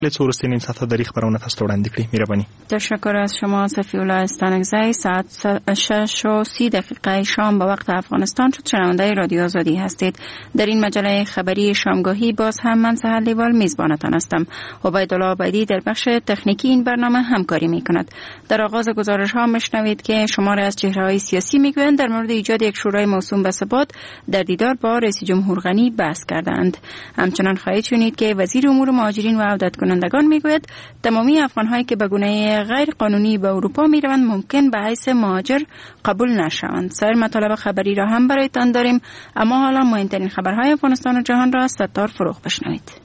څورستین این سطح دریغ برای تاسو وړاندې کړی. مهرباني. تشکر از شما صفی الله استانکزی. ساعت 6:30 شام به وقت افغانستان شد. شنونده رادیو آزادی هستید. در این مجله خبری شامگاهی باز هم من سحر لیوال میزبانتان هستم. عبیدالله عبیدی در بخش تکنیکی این برنامه همکاری میکند. در آغاز گزارش ها میشنوید که شماری از چهره‌های سیاسی میگویند در مورد ایجاد یک شورای موسوم به ثبات در دیدار با رئیس جمهور غنی بحث کردند. همچنان خواهید شنید که وزیر امور مهاجرین و عودت کنندگان میگوید تمامی افغان‌هایی که به گونه غیر قانونی به اروپا میروند ممکن به حیث مهاجر قبول نشوند. سایر مطالب خبری را هم برایتان داریم، اما حالا مهمترین خبرهای افغانستان و جهان را از ستار فروغ بشنوید.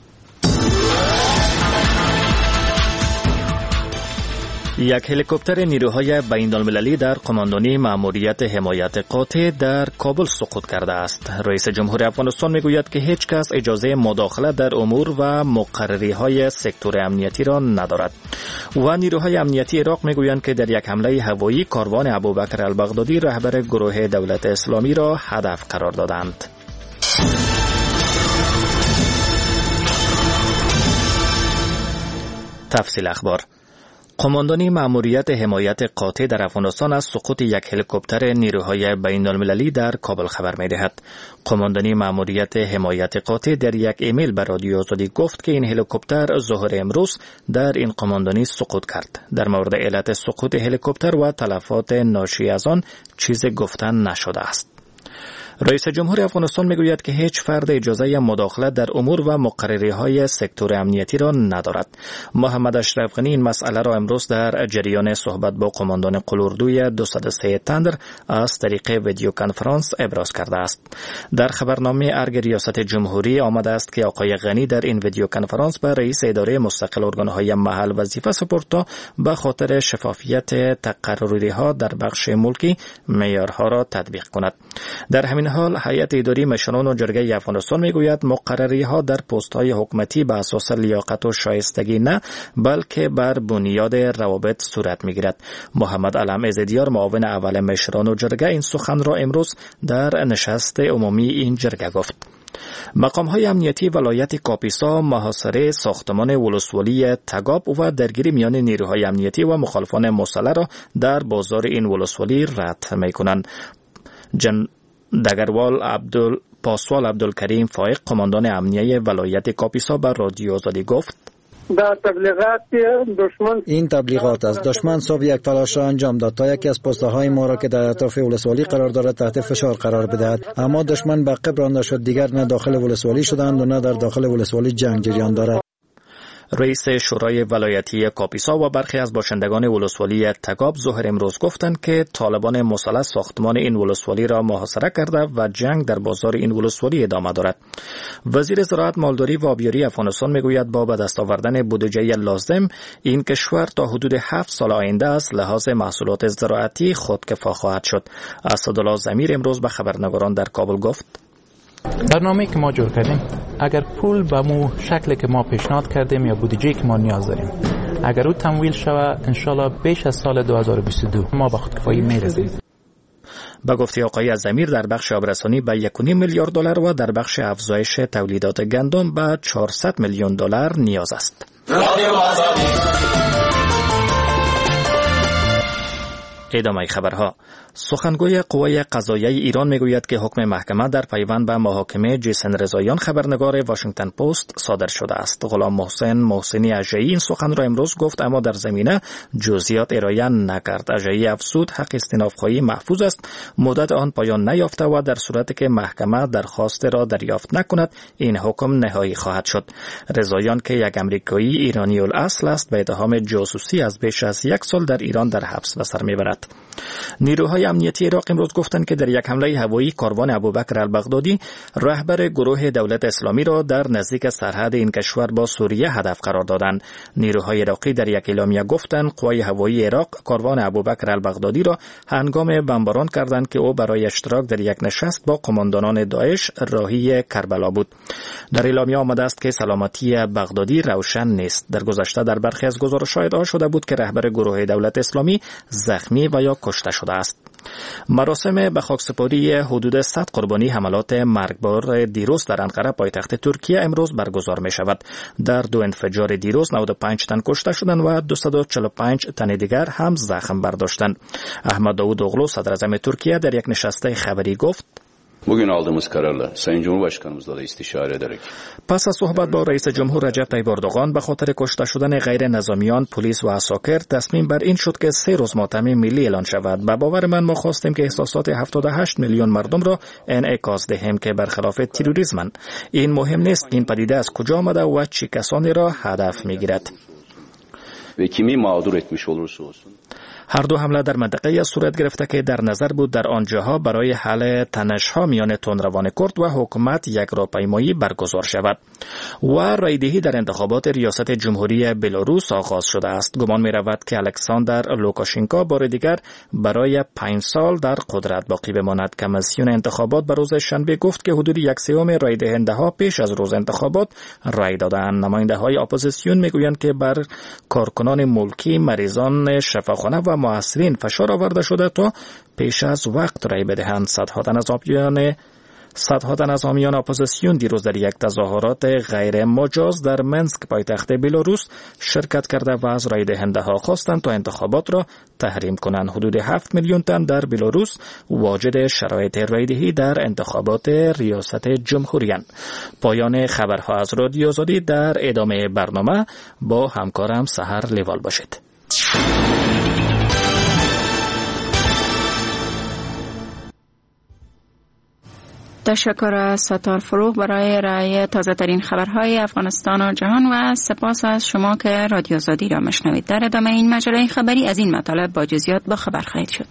یک هلیکوپتر نیروهای بین‌المللی در قماندانی مأموریت حمایت قاطع در کابل سقوط کرده است. رئیس جمهور افغانستان میگوید که هیچ کس اجازه مداخله در امور و مقرری‌های سکتور امنیتی را ندارد. و نیروهای امنیتی عراق میگویند که در یک حمله هوایی کاروان ابوبکر البغدادی رهبر گروه دولت اسلامی را هدف قرار دادند. تفصیل اخبار. قماندانی مأموریت حمایت قاطع در افغانستان از سقوط یک هلیکوپتر نیروهای بین‌المللی در کابل خبر می‌دهد. قماندانی مأموریت حمایت قاطع در یک ایمیل به رادیو آزادی گفت که این هلیکوپتر ظهر امروز در این قماندانی سقوط کرد. در مورد علت سقوط هلیکوپتر و تلفات ناشی از آن چیزی گفته نشده است. رئیس جمهور افغانستان میگوید که هیچ فرد اجازه مداخله در امور و مقرری‌های سکتور امنیتی را ندارد. محمد اشرف غنی این مسئله را امروز در جریان صحبت با قماندان قلاردوی 203 تندر از طریق ویدیو کنفرانس ابراز کرده است. در خبرنامه ارگ ریاست جمهوری آمده است که آقای غنی در این ویدیو کنفرانس به رئیس اداره مستقل ارگان‌های محل وظیفه سپرد تا به خاطر شفافیت تقرری‌ها در بخش ملکی معیارها را تطبیق کند. در همین حال هیئت اداری مشران و جرگه افغانستان میگوید مقرری‌ها در پست‌های حکومتی به اساس لیاقت و شایستگی نه بلکه بر بنیاد روابط صورت میگیرد. محمد علم عزیزیار معاون اول مشران و جرگه این سخن را امروز در نشست عمومی این جرگه گفت. مقام‌های امنیتی ولایت کاپیسا محاصره ساختمان ولسوالی تگاب و درگیری میان نیروهای امنیتی و مخالفان مسلح را در بازار این ولسوالی رد می‌کنند. دگروال پاسوال عبدالکریم فائق قماندان امنیه ولایت کاپیسا به رادیو آزادی گفت این تبلیغات از دشمن صبح یک تلاش را انجام داد تا یکی از پست‌های ما را که در اطراف ولسوالی قرار دارد تحت فشار قرار بدهد، اما دشمن به عقب رانده شد. دیگر نه داخل ولسوالی شدند و نه در داخل ولسوالی جنگ جریان دارد. رئیس شورای ولایتی کاپیسا و برخی از باشندگان ولسوالی تگاب ظهر امروز گفتند که طالبان مسلح ساختمان این ولسوالی را محاصره کرده و جنگ در بازار این ولسوالی ادامه دارد. وزیر زراعت، مالداری و آبیاری افغانستان میگوید با به دست آوردن بودجه لازم این کشور تا حدود 7 سال آینده از لحاظ محصولات زراعتی خودکفا خواهد شد. اسدالله ضمیر امروز به خبرنگاران در کابل گفت برنامه‌ای که ما جور کردیم اگر پول به مو شکلی که ما پیشنهاد کردیم یا بودجه‌ای که ما نیاز داریم اگر او تمویل شود انشالله بیش از سال 2022 ما به خودکفایی میرسیم. با گفته آقای ضمیر در بخش آبرسانی به 1.5 میلیارد دلار و در بخش افزایش تولیدات گندم به 400 میلیون دلار نیاز است. ادامه خبرها. سخنگوی قوای قضاییه ایران میگوید که حکم محکمه در پیوند به محاکمه جیسن رضاییان خبرنگار واشنگتن پست صادر شده است. غلام محسنی اژه‌ای این سخن را امروز گفت اما در زمینه جزئیات ارائه نکرد. اژه‌ای افزود حق استئناف‌خواهی محفوظ است، مدت آن پایان نیافته و در صورتی که محکمه درخواست را دریافت نکند این حکم نهایی خواهد شد. رضاییان که یک امریکایی ایرانی الاصل است به اتهام جاسوسی از بیش از 1 سال در ایران در حبس به سر میبرد. نیروهای امنیتی عراق امروز گفتند که در یک حمله هوایی کاروان ابوبکر البغدادی رهبر گروه دولت اسلامی را در نزدیک سرحد این کشور با سوریه هدف قرار دادند. نیروهای عراقی در یک اعلامیه گفتند قوای هوایی عراق کاروان ابوبکر البغدادی را هنگام بمباران کردند که او برای اشتراک در یک نشست با قماندانان داعش راهی کربلا بود. در اعلامیه آمده است که سلامتی بغدادی روشن نیست. در گذشته در برخی از گزارش‌ها ادعا شده بود که رهبر گروه دولت اسلامی زخمی و یا کشته شده است. مراسم به خاکسپاری حدود 100 قربانی حملات مرگبار دیروز در انقره پایتخت ترکیه امروز برگزار می شود. در 2 انفجار دیروز 95 تن کشته شدند و 245 تن دیگر هم زخم برداشتند. احمد داوود اوغلو صدر اعظم ترکیه در یک نشست خبری گفت: Bugün aldığımız kararla Sayın Cumhurbaşkanımızla da istişare ederek پس از صحبت با رئیس جمهور رجب طیب اردوغان به خاطر کشته شدن غیر نظامیان، پلیس و عساکر تصمیم بر این شد که 3 روز ماتم ملی اعلان شود. به باور من ما خواستیم که احساسات 78 میلیون مردم را انعکاس دهیم که برخلاف تروریسمند. این مهم نیست این پدیده از کجا آمده و چه کسانی را هدف میگیرد. ve kimi mağdur etmiş olursa olsun. هر دو حمله در منطقه صورت گرفته که در نظر بود در آنجاها برای حل تنش‌ها میان تندروان کرد و حکومت یک راهپیمایی برگزار شود. و رایدهی در انتخابات ریاست جمهوری بلاروس آغاز شده است. گمان می رود که الکساندر لوکاشنکو بار دیگر برای 5 سال در قدرت باقی بماند. کمیسیون انتخابات به روز شنبه گفت که حدود 1/3 رای دهنده‌ها پیش از روز انتخابات رای دادند. نماینده‌های اپوزیسیون میگویند که بر کارکنان ملکی، مریضان شفاخانه و معسرین فشار آورده شده تا پیش از وقت رای بدهند. صدها تن از حامیان اپوزیسیون دیروز در یک تظاهرات غیر مجاز در منسک پایتخت بلاروس شرکت کرده و از رای دهنده ها خواستند تا انتخابات را تحریم کنند. حدود 7 میلیون تن در بلاروس واجد شرایط رایدهی در انتخابات ریاست جمهوری اند. پایان خبرها از رادیو آزادی. در ادامه برنامه با همکارم سحر لیوال باشید. تشکر از ستار فروغ برای رعایت تازه ترین خبرهای افغانستان و جهان و سپاس از شما که رادیو آزادی را مشنوید. در ادامه این مجله خبری از این مطالب با جزئیات با خبر خواهید شد.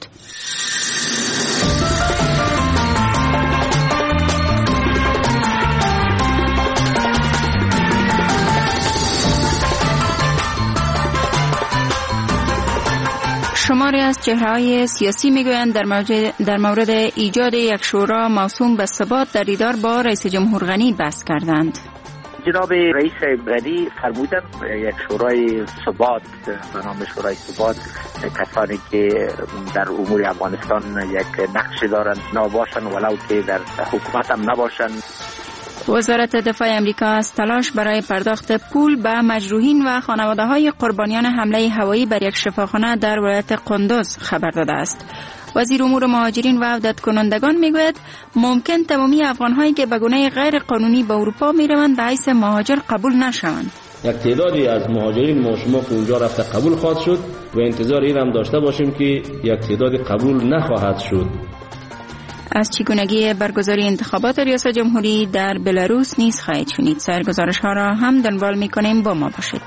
شماری از چهره‌های سیاسی میگویند در مورد ایجاد یک شورا موسوم به ثبات در دیدار با رئیس جمهور غنی بحث کردند. جناب رئیس غنی فرمودند یک شورای ثبات به نام شورای ثبات کسانی که در امور افغانستان یک نقش دارند نباشند ولو که در حکومت هم نباشند. وزارت دفاع امریکا از تلاش برای پرداخت پول به مجروحین و خانواده‌های قربانیان حمله هوایی بر یک شفاخانه در ولایت قندوز خبر داده است. وزیر امور مهاجرین و عودت کنندگان میگوید ممکن تمامی افغان‌هایی که به گونه غیر قانونی به اروپا میروند به حیث مهاجر قبول نشوند. یک تعدادی از مهاجرین ما شما که اونجا رفته قبول خواهد شد و انتظار این هم داشته باشیم که یک تعدادی قبول نخواهد شد. از چگونگی برگزاری انتخابات ریاست جمهوری در بلاروس نیز خواهید شنید. سرگزارش ها را هم دنبال می‌کنیم، با ما باشید.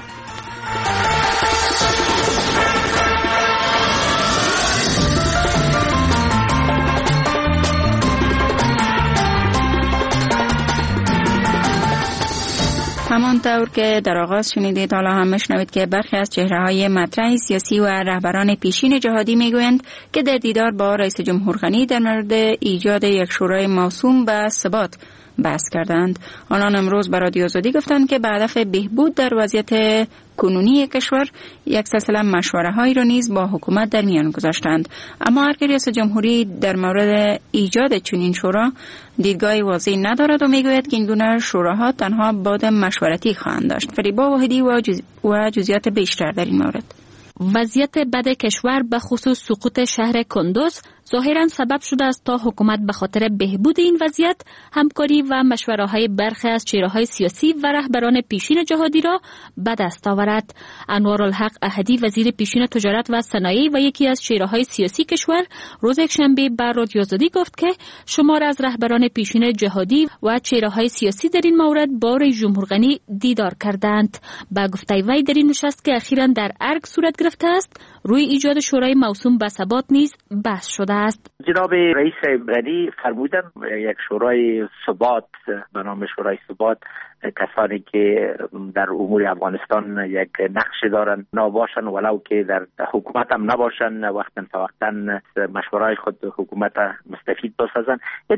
همانطور که در آغاز شنیدید حالا هم میشنوید که برخی از چهره‌های مطرح سیاسی و رهبران پیشین جهادی میگویند که در دیدار با رئیس جمهور غنی در مورد ایجاد یک شورای موسوم به ثبات بحث کردند. آنان امروز به رادیو آزادی گفتند که به هدف بهبود در وضعیت کنونی کشور یک سلسله مشوره‌هایی را نیز با حکومت در میان گذاشتند. اما هر رئیس جمهوری در مورد ایجاد چنین شورا دیدگاهی واضح ندارد و میگوید که این گونه شوراها تنها بعد مشورتی خواهند داشت. فریبا واحدی و جزئیات بیشتر در این مورد. وضعیت بد کشور به خصوص سقوط شهر کندوز ظاهراً سبب شده است تا حکومت به خاطر بهبود این وضعیت همکاری و مشوره‌های برخی از چهره‌های سیاسی و رهبران پیشین جهادی را به دست آورد. انوارالحق احدی وزیر پیشین تجارت و صنایع و یکی از چهره‌های سیاسی کشور روز یکشنبه به رادیو آزادی گفت که شمار از رهبران پیشین جهادی و چهره‌های سیاسی در این مورد با رئیس جمهور غنی دیدار کردند. با گفته وی در این نشست که اخیراً در ارگ صورت گرفته است روی ایجاد شورای موسوم به ثبات نیز بحث شده است. جناب رئیس غنی فرمودند یک شورای ثبات به نام شورای ثبات کسانی که در امور افغانستان یک نقش دارن نباشن، ولو که در حکومت هم نباشن، وقتا فوقتا مشورهای خود حکومت مستفید بسازن. یک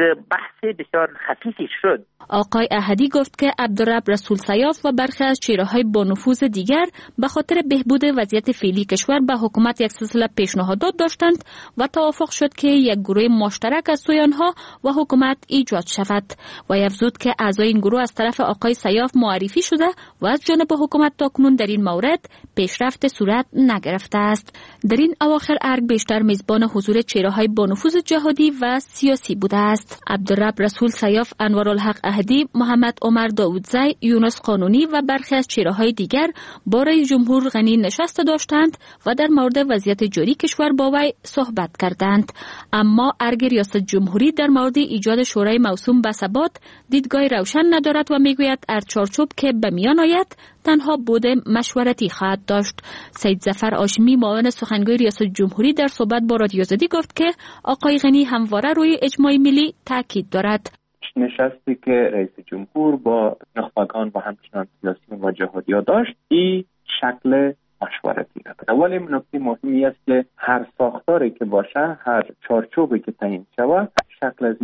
بحث بسیار خفیفی شد. آقای احدی گفت که عبدالرب رسول سیاف و برخی از چهره‌های با نفوذ دیگر به خاطر بهبود وضعیت فعلی کشور به حکومت یک سلسله پیشنهادات داشتند و توافق شد که یک گروه مشترک از سوی آنها و حکومت ایجاد شود و افزود که اعضای این گروه از طرف آقای سیاف معرفی شده و از جانب حکومت تاکنون در این مورد پیشرفت صورت نگرفته است. در این اواخر ارگ بیشتر میزبان حضور چهره‌های با نفوذ جهادی و سیاسی بوده است. عبدالرب رسول سیاف، انوارالحق احدی، محمد عمر داودزی، یونس قانونی و برخی از چهره‌های دیگر با رئیس جمهور غنی نشست داشتند و در مورد وضعیت جاری کشور با وی صحبت کردند. اما ارگ ریاست جمهوری در مورد ایجاد شورای موسوم به ثبات دیدگاه روشن ندارد و میگوید ارچارچوب که به میان آید تنها بود مشورتی خواهد داشت. سید ظفر هاشمی، معاون سخنگوی ریاست جمهوری، در صحبت با رادیو آزادی گفت که آقای غنی همواره روی اجماع ملی تاکید دارد. نشستی که رئیس جمهور با نخبگان و همچنان سیاسی و جهادی‌ها داشت این شکل مشورتی دارد. ولی نکته مهمی است که هر ساختاری که باشه، هر چارچوبی که تعیین شود، شکل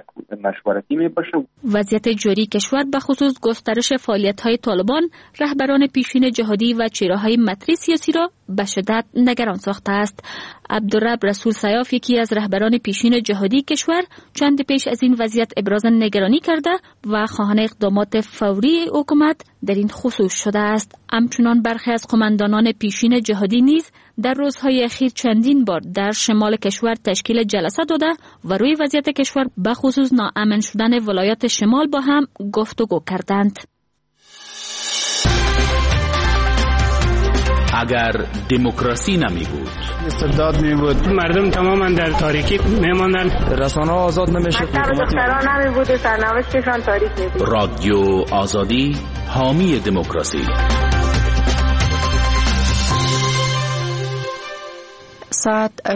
مشورتی می باشه. وضعیت جاری کشور به خصوص گسترش فعالیت‌های طالبان، رهبران پیشین جهادی و چهره‌های مطرح سیاسی را به شدت نگران ساخته است. عبدالرب رسول سیاف، یکی از رهبران پیشین جهادی کشور، چند پیش از این وضعیت ابراز نگرانی کرده و خواهان اقدامات فوری حکومت در این خصوص شده است. همچنان برخی از قماندانان پیشین جهادی نیز در روزهای اخیر چندین بار در شمال کشور تشکیل جلسه داده و روی وضعیت کشور به خصوص ناامن شدن ولایات شمال با هم گفتگو کردند. اگر دموکراسی نمی بود، استبداد می بود، مردم تماما در تاریکی می ماندن، رسانه‌ها آزاد نمیشد، دختران نمی بود، سرنوشتشان تاریک می بود. رادیو آزادی حامی دموکراسی. ساعت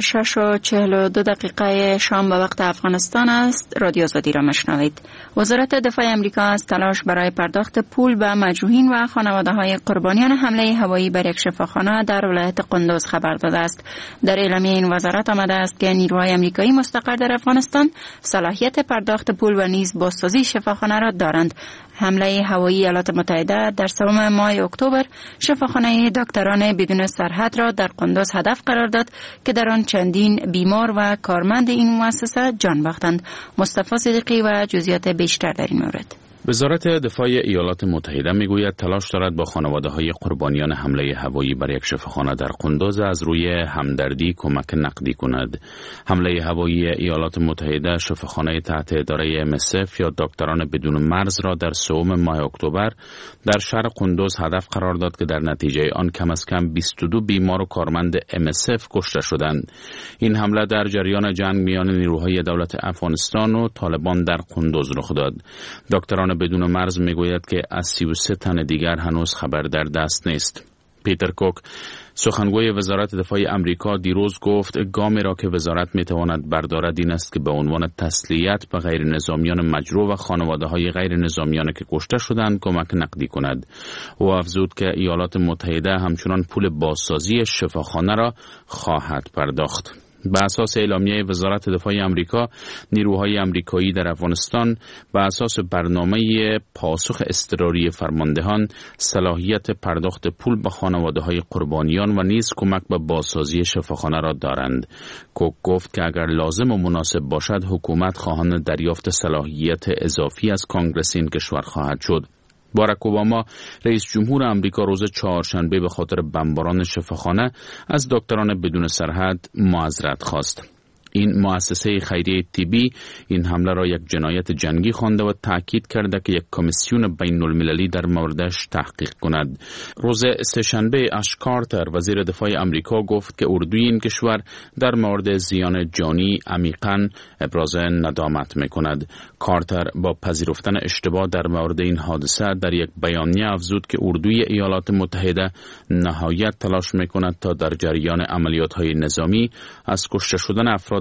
6:42 شام به وقت افغانستان است. رادیو آزادی را مشنوید. وزارت دفاع امریکا از تلاش برای پرداخت پول به مجروحین و خانواده‌های قربانیان حمله هوایی بر یک شفاخانه در ولایت قندوز خبر داده است. در اعلامیه این وزارت آمده است که نیروهای امریکایی مستقر در افغانستان صلاحیت پرداخت پول و نیز بازسازی شفاخانه را دارند. حمله هوایی ایالات متحده در سوم ماه اکتبر شفاخانه دکتران بدون سرحد را در قندوز هدف قرار داد که در آن چندین بیمار و کارمند این مؤسسه جان باختند. مصطفی صدیقی و جزئیات بیشتر در این مورد. وزارت دفاع ایالات متحده میگوید تلاش دارد با خانواده‌های قربانیان حمله هوایی بر یک شفاخانه در قندوز از روی همدردی کمک نقدی کند. حمله هوایی ایالات متحده شفاخانه تحت اداره MSF یا دکتران بدون مرز را در سوم ماه اکتبر در شهر قندوز هدف قرار داد که در نتیجه آن کم از کم 22 بیمار و کارمند MSF کشته شدند. این حمله در جریان جنگ میان نیروهای دولت افغانستان و طالبان در قندوز رخ داد. دکتران بدون مرز میگوید که از 33 تن دیگر هنوز خبر در دست نیست. پیتر کوک، سخنگوی وزارت دفاع امریکا، دیروز گفت گامی را که وزارت میتواند بردارد این است که به عنوان تسلیت به غیر نظامیان مجروح و خانواده های غیر نظامیان که کشته شدند کمک نقدی کند. او افزود که ایالات متحده همچنان پول بازسازی شفاخانه را خواهد پرداخت. به اساس اعلامیه وزارت دفاع امریکا، نیروهای امریکایی در افغانستان به اساس برنامه پاسخ اضطراری فرماندهان صلاحیت پرداخت پول به خانواده‌های قربانیان و نیز کمک به بازسازی شفاخانه را دارند. کوک گفت که اگر لازم و مناسب باشد حکومت خواهان دریافت صلاحیت اضافی از کنگره این کشور خواهد شد. باراک اوباما رئیس جمهور آمریکا روز چهارشنبه به خاطر بمباران شفاخانه از دکتران بدون سرحد معذرت خواست. این مؤسسه خیریه طبی این حمله را یک جنایت جنگی خوانده و تاکید کرده که یک کمیسیون بین المللی در موردش تحقیق کند. روز سه‌شنبه اش کارتر وزیر دفاع امریکا گفت که اردوی این کشور در مورد زیان جانی عمیقاً ابراز ندامت می‌کند. کارتر با پذیرفتن اشتباه در مورد این حادثه در یک بیانیه افزود که اردوی ایالات متحده نهایت تلاش می‌کند تا در جریان عملیات‌های نظامی از کشته شدن افراد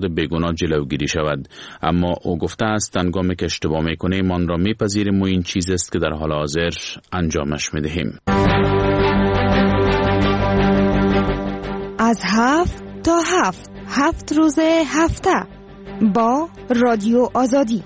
افراد بیگناه جلوگیری شود. اما او گفته است هنگامی که اشتباه میکنیم آن را میپذیریم و این چیز است که در حال حاضر انجامش میدهیم. از 7 تا 7 روز هفته با رادیو آزادی.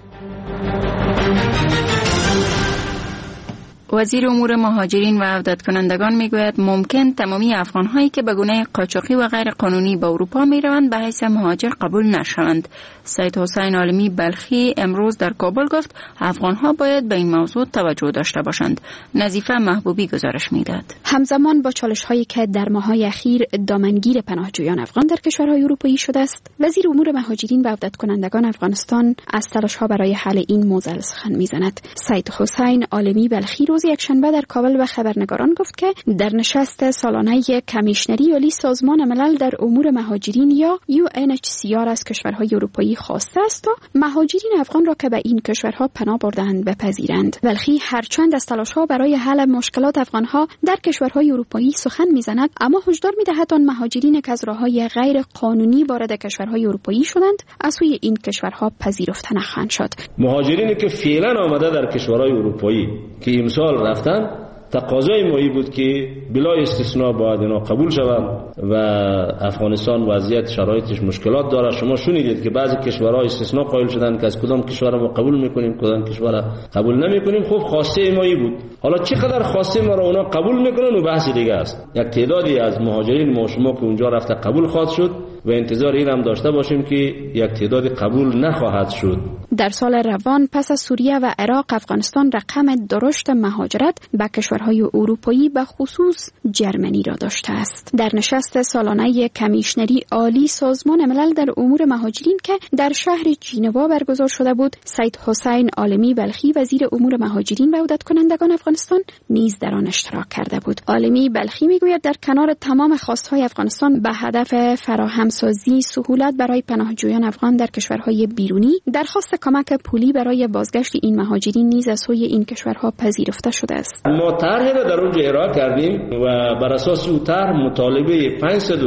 وزیر امور مهاجرین و عودت کنندگان میگوید ممکن تمامی افغان‌هایی که به گونه قاچاقی و غیر قانونی به اروپا میروند به حیث مهاجر قبول نشوند. سید حسین عالمی بلخی امروز در کابل گفت افغان‌ها باید به این موضوع توجه داشته باشند. نظیفه محبوبی گزارش میداد. همزمان با چالش‌هایی که در ماه‌های اخیر دامنگیر پناهجویان افغان در کشورهای اروپایی شده است، وزیر امور مهاجرین و عودت کنندگان افغانستان از تلاش‌ها برای حل این موضوع سخن میزند. سید حسین عالمی بلخی روز یکشنبه در کابل به خبرنگاران گفت که در نشست سالانه کمیشنری عالی سازمان ملل در امور مهاجرین یا UNHCR از کشورهای اروپایی خواسته است تا مهاجرین افغان را که به این کشورها پناه برده‌اند بپذیرند. بلخی هرچند از تلاش‌ها برای حل مشکلات افغان‌ها در کشورهای اروپایی سخن می‌زند، اما هشدار می‌دهد آن مهاجرین که از راه‌های غیر قانونی وارد کشورهای اروپایی شدند از سوی این کشورها پذیرفته نخواهند شد. مهاجرینی که فعلا آمده در کشورهای اروپایی که امسال رفتن، تقاضای مایی بود که بلا استثناء باید اینا قبول شوند و افغانستان وضعیت شرایطش مشکلات داره. شما شنیدید که بعضی کشورها استثناء قائل شدن که از کدام کشور ما قبول میکنیم کدام کشور قبول نمیکنیم. خب خواسته مایی بود. حالا چقدر خواسته ما را اونا قبول میکنن و بحث دیگه است. یک تعدادی از مهاجرین ما شما که اونجا رفته قبول خواهد شد و انتظار این هم داشته باشیم که یک تعداد قبول نخواهد شد. در سال روان پس از سوریه و عراق، افغانستان رقم درشت مهاجرت به کشورهای اروپایی به خصوص جرمنی را داشته است. در نشست سالانه کمیشنری عالی سازمان ملل در امور مهاجرین که در شهر ژنوا برگزار شده بود، سید حسین عالمی بلخی وزیر امور مهاجرین و عودت کنندگان افغانستان نیز در آن اشتراک کرده بود. عالمی بلخی میگوید در کنار تمام خواستهای افغانستان به هدف فراهمسازی سهولت برای پناهجویان افغان در کشورهای بیرونی، درخواست کمک پولی برای بازگشت این مهاجرین نیز از سوی این کشورها پذیرفته شده است. ما طرحی را در اونجا ارائه کردیم و بر اساس اون طرح مطالبه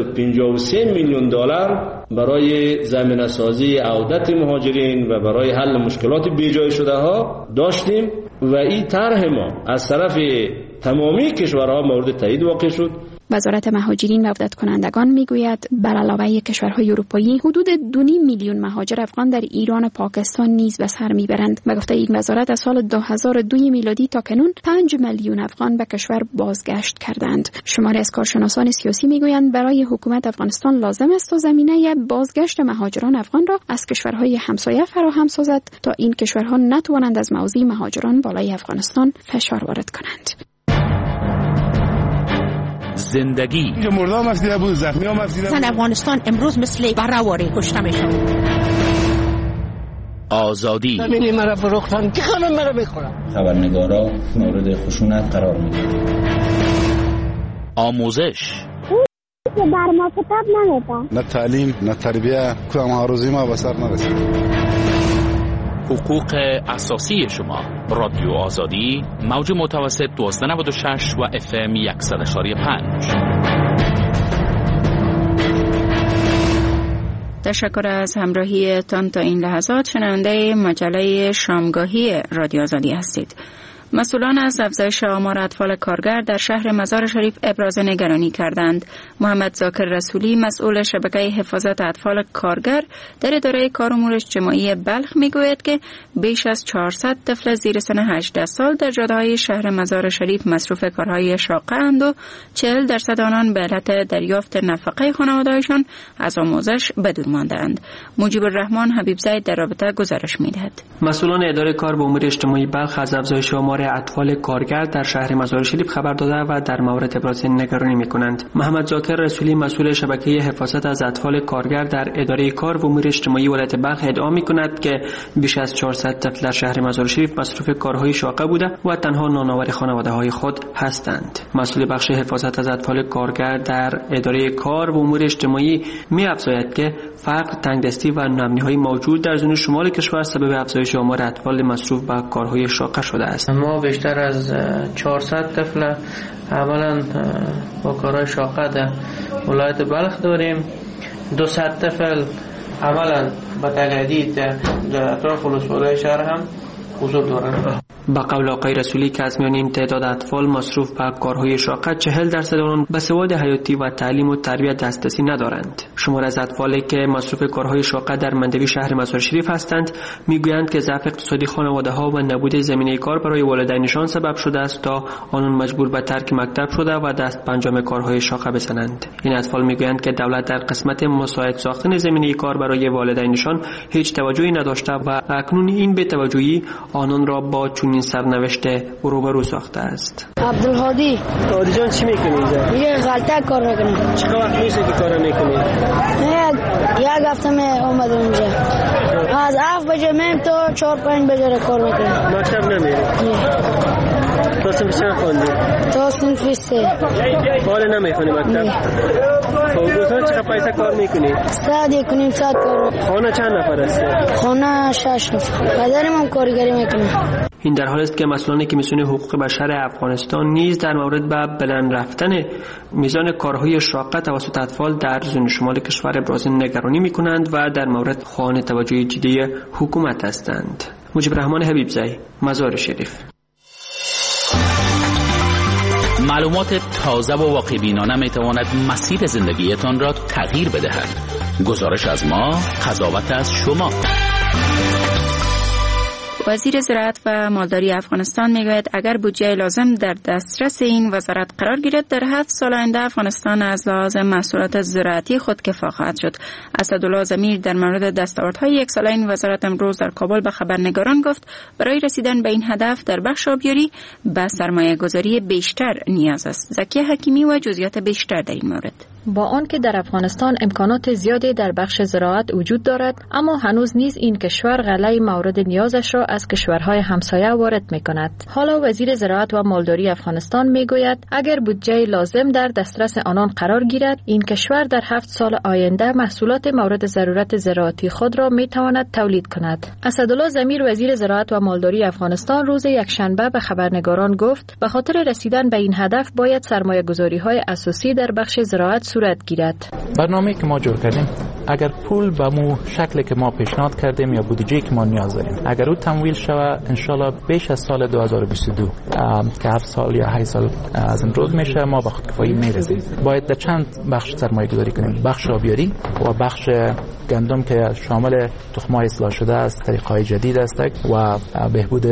553 میلیون دلار برای زمینه سازی عودت مهاجرین و برای حل مشکلات بیجای شده ها داشتیم و این طرح ما از طرف تمامی کشورها مورد تایید واقع شد. وزارت مهاجرین و عودت کنندگان میگوید بر علاوه کشورهای اروپایی حدود 2.5 میلیون مهاجر افغان در ایران و پاکستان نیز به سر میبرند. به گفته این وزارت از سال 2002 میلادی تا کنون 5 میلیون افغان به کشور بازگشت کردند. شماری از کارشناسان سیاسی میگویند برای حکومت افغانستان لازم است تا زمینه بازگشت مهاجران افغان را از کشورهای همسایه فراهم سازد تا این کشورها نتوانند از موضع مهاجران بالای افغانستان فشار وارد کنند. زندگی مردم مفیده بود، زخمی ها مفیده بود. زن افغانستان امروز مثل برهواری کشته میشن. آزادی زمینی مرا فروختن که خانم مرا بخورم. خبرنگارا مورد خشونت قرار میگیرن. آموزش بر ما کتاب نمیدن. نه تعلیم نه تربیه که ما روزی ما به سر نرسید. حقوق اساسی شما. رادیو آزادی موج متوسط 1296 و FM 100.5. تشکر از همراهیتان تا این لحظات. شنونده مجله شامگاهی رادیو آزادی هستید. مسئولان از افزایش آمار اطفال کارگر در شهر مزار شریف ابراز نگرانی کردند. محمد ذاکر رسولی مسئول شبکه حفاظت اطفال کارگر در اداره کار امور اجتماعی بلخ میگوید که بیش از 400 طفل زیر سن 18 سال در جاده‌های شهر مزار شریف مصروف کارهای شاقه اند و 40% آنان به علت دریافت نفقه خانواده‌هایشان از آموزش بدور مانده‌اند. مجیب الرحمن حبیب زید در رابطه گزارش می‌دهد. مسئولان اداره کار به امور اجتماعی بلخ از افزایش آمار اطفال کارگر در شهر مزار شریف خبر داده و در مورد ابراز نگرانی می‌کنند. محمد ذاکر رسولی مسئول شبکه حفاظت از اطفال کارگر در اداره کار و امور اجتماعی ولایت بلخ ادعا می‌کند که بیش از 400 طفل در شهر مزار شریف مصروف کارهای شاقه بوده و تنها نانآور خانواده‌های خود هستند. مسئول بخش حفاظت از اطفال کارگر در اداره کار و امور اجتماعی می‌افزاید که فقر، تنگدستی و ناامنی‌های موجود در زون شمال کشور سبب افزایش آمار اطفال مصروف به کارهای شاقه شده است. ما بیشتر از 400 طفل اولا با کارهای شاقه در ولایت بلخ داریم. 200 طفل عملا به تقاعدی در اطراف ولسوالی شهر هم حضور دارند. با قول آقای رسولی که از میان این تعداد اطفال مصروف به کارهای شاقه 40% آنان به سواد حیاتی و تعلیم و تربیت دسترسی ندارند. شمار از اطفالی که مصروف کارهای شاقه در مندوی شهر مزار شریف هستند میگویند که ضعف اقتصادی خانواده ها و نبود زمینه کار برای والدینشان سبب شده است تا آنان مجبور به ترک مکتب شده و دست به انجام کارهای شاقه بزنند. این اطفال میگویند که دولت در قسمت مساعد ساختن زمینه کار برای والدینشان هیچ توجهی نداشته و اکنون این بی‌توجهی آنان را با چنین سرنوشت روبرو ساخته است. عبدالهادی جان چی میکنی اینجا؟ یه غلطه کار میکنم. چه وقت میشه که کار میکنی؟ یک هفته می اومدم اینجا. از 7 بجه میم تا 4-5 بجه کار میکنم. مکتب نمیری؟ تو صنف چند خوندی؟ تو صنف 3. حال نمیخونی مکتب؟ خب روزانه چقدر پیسه کار میکنی؟ 1.5 ساعت کار. خانه چند نفر هستی؟ خانه 6 نفر. پدرم هم کارگری میکنه. این در حالی است که مسئولان کمیسیون حقوق بشر افغانستان نیز در مورد به بلند رفتن میزان کارهای شاقه توسط اطفال در زون شمال کشور ابراز نگرانی میکنند و در مورد خواهان توجه جدی حکومت هستند. مجیب رحمان حبیبزی، مزار شریف. معلومات تازه و واقع‌بینانه میتواند مسیر زندگیتان را تغییر بدهد. گزارش از ما، قضاوت از شما. وزیر زراعت و مالداری افغانستان میگوید اگر بودجه لازم در دسترس این وزارت قرار گیرد در 7 سال آینده افغانستان از لحاظ محصولات زراعتی خودکفا خواهد شد. اسدالله ضمیر در مورد دستاوردهای یک ساله این وزارت امروز در کابل به خبرنگاران گفت برای رسیدن به این هدف در بخش آبیاری به سرمایه گذاری بیشتر نیاز است. زکیه حکیمی و جزئیات بیشتر در این مورد. با آنکه در افغانستان امکانات زیادی در بخش زراعت وجود دارد، اما هنوز نیز این کشور غله مورد نیازش را از کشورهای همسایه وارد می‌کند. حالا وزیر زراعت و مالداری افغانستان میگوید اگر بودجه لازم در دسترس آنان قرار گیرد، این کشور در 7 سال آینده محصولات مورد ضرورت زراعتی خود را میتواند تولید کند. اسدالله ضمیر وزیر زراعت و مالداری افغانستان روز یکشنبه به خبرنگاران گفت به خاطر رسیدن به این هدف باید سرمایه‌گذاری‌های اساسی در بخش زراعت صورت گیرد. برنامه‌ای که ما جور کردیم اگر پول به مو شکلی که ما پیشنهاد کردیم یا بودجه‌ای که ما نیاز داریم اگر او تمویل شود انشالله بیش از سال 2022 که 7 سال یا 8 سال از امروز میشه ما به خودکفایی میرسیم. باید در چند بخش سرمایه گذاری کنیم: بخش آبیاری و بخش گندم که شامل تخم‌های اصلاح شده است، طریق‌های جدید است و بهبود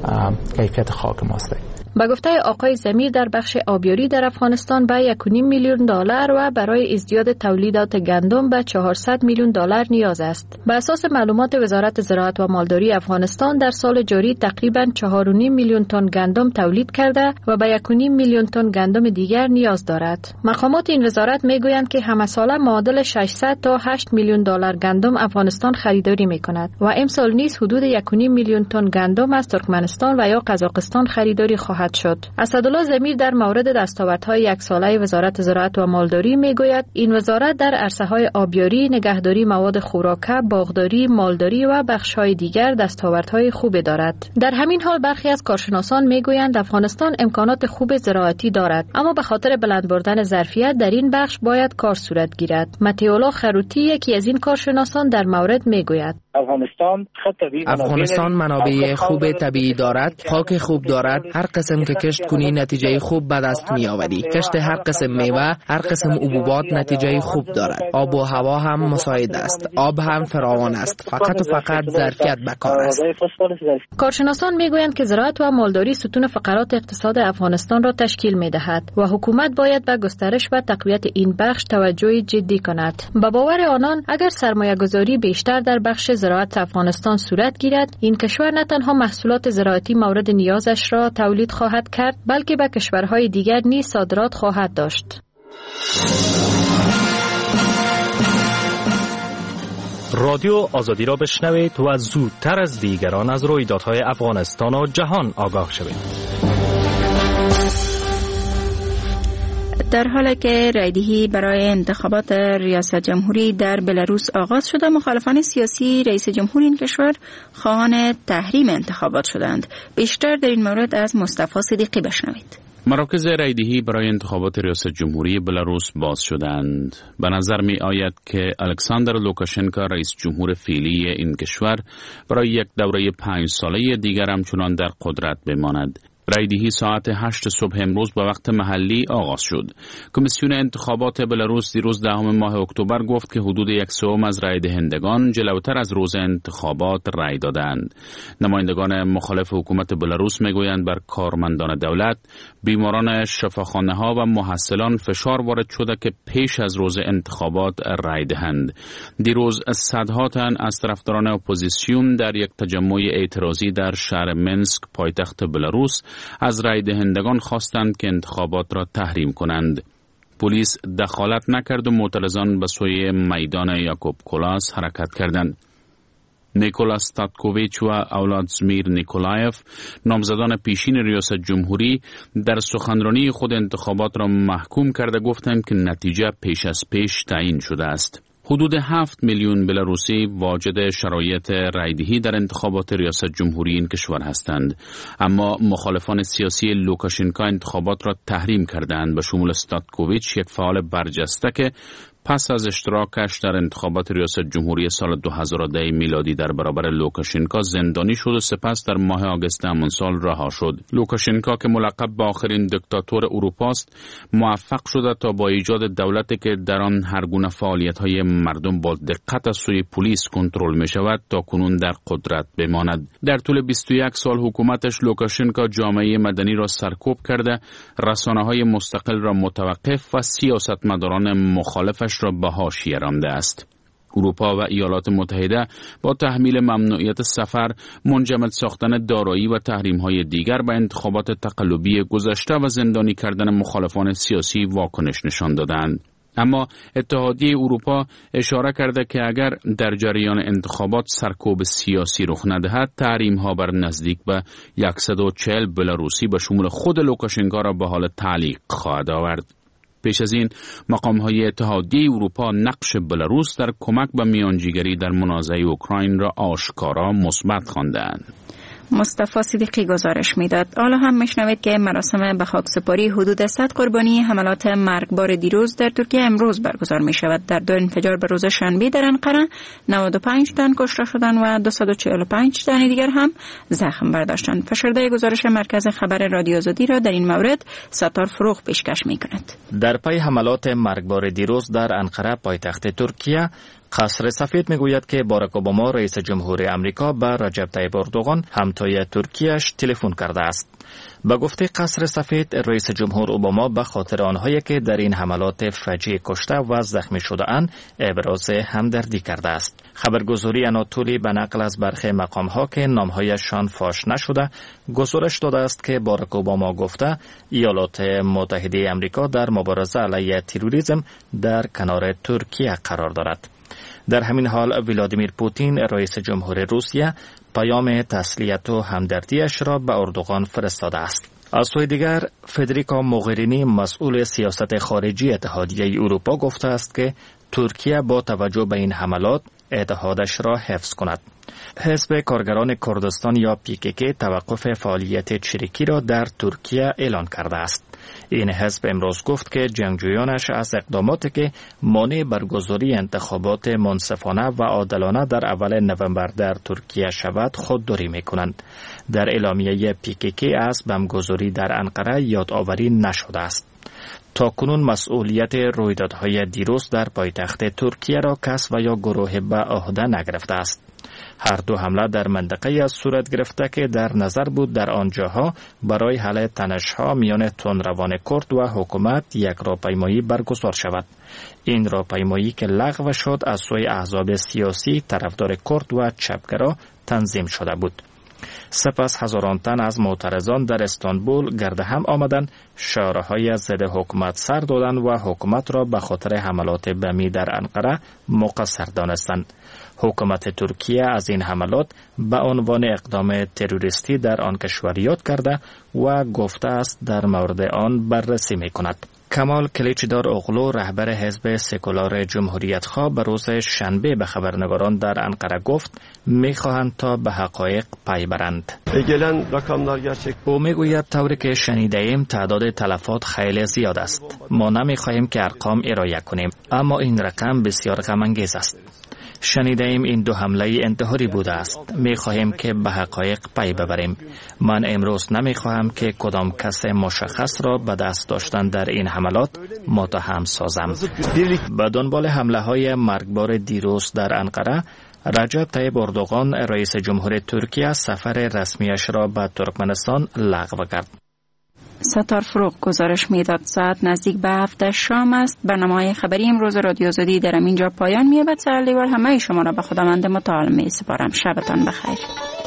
کیفیت خاک ماست. با گفته آقای ضمیر در بخش آبیاری در افغانستان به 1.5 میلیون دلار و برای ازدیاد تولیدات گندم به 400 میلیون دلار نیاز است. بر اساس معلومات وزارت زراعت و مالداری افغانستان در سال جاری تقریباً 4.5 میلیون تن گندم تولید کرده و به 1.5 میلیون تن گندم دیگر نیاز دارد. مقامات این وزارت میگویند که همه ساله معادل 600 تا 8 میلیون دلار گندم افغانستان خریداری میکند و امسال نیز حدود 1.5 میلیون تن گندم از ترکمنستان و یا قزاقستان خریداری خواهد شد. اسدالله ضمیر در مورد دستاوردهای یک ساله وزارت زراعت و مالداری میگوید این وزارت در عرصه‌های آبیاری، نگهداری مواد خوراکه، باغداری، مالداری و بخش‌های دیگر دستاوردهای خوبی دارد. در همین حال برخی از کارشناسان میگویند افغانستان امکانات خوب زراعتی دارد، اما به خاطر بلند بردن ظرفیت در این بخش باید کار صورت گیرد. متیولا خروتی یکی از این کارشناسان در مورد میگوید افغانستان منابع خوب طبیعی دارد، خاک خوب دارد، هر قسم که کشت کنی نتیجه خوب به دست می آوری. کشت هر قسم میوه، هر قسم حبوبات نتیجه خوب دارد. آب و هوا هم مساعد است، آب هم فراوان است، فقط و فقط ظرفیت به کار است. کارشناسان میگویند که زراعت و مالداری ستون فقرات اقتصاد افغانستان را تشکیل میدهد و حکومت باید به گسترش و تقویت این بخش توجه جدی کند. به باور آنان اگر سرمایه‌گذاری بیشتر در بخش زراعت افغانستان صورت گیرد، این کشور نه تنها محصولات زراعتی مورد نیازش را تولید خواهد کرد، بلکه به کشورهای دیگر نیز صادرات خواهد داشت. رادیو آزادی را بشنوید و زودتر از دیگران از رویدادهای افغانستان و جهان آگاه شوید. در حالی که رایدهی برای انتخابات ریاست جمهوری در بلاروس آغاز شده، مخالفان سیاسی رئیس جمهور این کشور خواهان تحریم انتخابات شدند. بیشتر در این مورد از مصطفی صدیقی بشنوید. مراکز رایدهی برای انتخابات ریاست جمهوری بلاروس باز شدند. به نظر می آید که الکساندر لوکاشنکا رئیس جمهور فعلی این کشور برای یک دوره 5 ساله دیگر همچنان در قدرت بماند. رایدهی ساعت 8 صبح امروز به وقت محلی آغاز شد. کمیسیون انتخابات بلاروس دیروز 10 ماه اکتبر گفت که حدود 1/3 از رای دهندگان جلوتر از روز انتخابات رای دادند. نمایندگان مخالف حکومت بلاروس میگویند بر کارمندان دولت، بیماران شفاخانه‌ها و محصلان فشار وارد شده که پیش از روز انتخابات رای دهند. دیروز صدها تن از طرفداران اپوزیسیون در یک تجمع اعتراضی در شهر منسک پایتخت بلاروس از رای دهندگان خواستند که انتخابات را تحریم کنند. پلیس دخالت نکرد و معترضان به سوی میدان یاکوب کولاس حرکت کردند. نیکولا استاتکوویچ و اولادزمیر نیکولایف، نامزدان پیشین ریاست جمهوری، در سخنرانی خود انتخابات را محکوم کرده گفتند که نتیجه پیش از پیش تعیین شده است. حدود 7 میلیون بلاروسی واجد شرایط رایدهی در انتخابات ریاست جمهوری این کشور هستند، اما مخالفان سیاسی لوکاشنکا انتخابات را تحریم کردند، به شمول استاتکوویچ، یک فعال برجسته که پس از اشتراکش در انتخابات ریاست جمهوری سال 2010 میلادی در برابر لوکاشنکا زندانی شد و سپس در ماه آگوست همان سال رها شد. لوکاشنکا که ملقب به آخرین دیکتاتور اروپا است، موفق شده تا با ایجاد دولتی که در آن هر گونه فعالیت‌های مردم با دقت از سوی پلیس کنترل می‌شود تا کنون در قدرت بماند. در طول 21 سال حکومتش لوکاشنکا جامعه مدنی را سرکوب کرده، رسانه‌های مستقل را متوقف و سیاستمداران مخالفش را به حاشیه رانده است. اروپا و ایالات متحده با تحمیل ممنوعیت سفر، منجمد ساختن دارایی و تحریم‌های دیگر به انتخابات تقلبی گذشته و زندانی کردن مخالفان سیاسی واکنش نشان دادند. اما اتحادیه اروپا اشاره کرده که اگر در جریان انتخابات سرکوب سیاسی رخ ندهد، تحریم‌ها بر نزدیک به 140 بلاروسی به شمول خود لوکاشنکا را به حال تعلیق خواهد آورد. پیش از این مقام‌های اتحادیه اروپا نقش بلاروس در کمک به میانجیگری در منازعه اوکراین را آشکارا مثبت خواندند. مصطفی صدیقی گزارش میداد. حالا هم میشنوید که مراسم به خاکسپاری حدود 100 قربانی حملات مرگبار دیروز در ترکیه امروز برگزار می شود. در 2 انفجار به روز شنبه در انقره 95 تن کشته شدند و 245 تن دیگر هم زخم برداشتند. فشرده گزارش مرکز خبر رادیو آزادی را در این مورد ستار فروغ پیشکش می کند. در پی حملات مرگبار دیروز در انقره پایتخت ترکیه، قصر سفید میگوید که باراک اوباما رئیس جمهور امریکا به رجب طیب اردوغان همتای ترکیهش تلفن کرده است. به گفته قصر سفید، رئیس جمهور اوباما به خاطر آنهایی که در این حملات فجیع کشته و زخمی شده اند ابراز همدردی کرده است. خبرگزاری آناتولی به نقل از برخی مقام‌ها که نام‌هایشان فاش نشده گزارش داده است که باراک اوباما گفته ایالات متحده امریکا در مبارزه علیه تروریسم در کنار ترکیه قرار دارد. در همین حال ولادیمیر پوتین رئیس جمهور روسیه پیام تسلیت و همدردیش را به اردوغان فرستاده است. از سوی دیگر فدریکا موغرینی مسئول سیاست خارجی اتحادیه اروپا گفته است که ترکیه با توجه به این حملات اتحادش را حفظ کند. حزب کارگران کردستان یا PKK توقف فعالیت چریکی را در ترکیه اعلان کرده است. این حزب امروز گفت که جنگجویانش از اقداماتی که مانع برگزاری انتخابات منصفانه و عادلانه در اول نوامبر در ترکیه شود خودداری می‌کنند. در اعلامیه PKK از بمبگذاری در انقره یادآوری نشده است. تاکنون مسئولیت رویدادهای دیروز در پایتخت ترکیه را کس و یا گروه به عهده نگرفته است. هر دو حمله در منطقه از صورت گرفته که در نظر بود در آنجاها برای حل تنش‌ها میان تندروان کرد و حکومت یک راهپیمایی برگزار شود. این راهپیمایی که لغو شد از سوی احزاب سیاسی طرفدار کرد و چپگرا تنظیم شده بود. سپس هزاران تن از معترضان در استانبول گرد هم آمدند، شعارهای ضد حکومت سر دادند و حکومت را به خاطر حملات بمی در انقره مقصر دانستند. حکومت ترکیه از این حملات به عنوان اقدام تروریستی در آن کشور یاد کرده و گفته است در مورد آن بررسی می کند. کمال کلیچدار اوغلو رهبر حزب سکولار جمهوریت‌خواه به روز شنبه به خبرنگاران در انقره گفت می‌خواهند تا به حقایق پی برند. او میگوید طوری که شنیده‌ایم تعداد تلفات خیلی زیاد است. ما نمی‌خواهیم که ارقام ارائه کنیم، اما این رقم بسیار غم‌انگیز است. شنیده‌ایم این دو حمله انتحاری بوده است. می‌خواهیم که به حقایق پی ببریم. من امروز نمی‌خواهم که کدام کس مشخص را به دست داشتن در این حملات متهم سازم. به دنبال حمله‌های مرگبار دیروز در انقره، رجب طیب اردوغان رئیس جمهور ترکیه سفر رسمیش را به ترکمنستان لغو کرد. ستار فروغ گزارش میداد. ساعت نزدیک به 7 شام است. برنامه خبری امروز رادیو آزادی در اینجا پایان می‌یابد. سر لیوال همه شما را به خداوند متعال می‌سپارم. شبتان بخیر.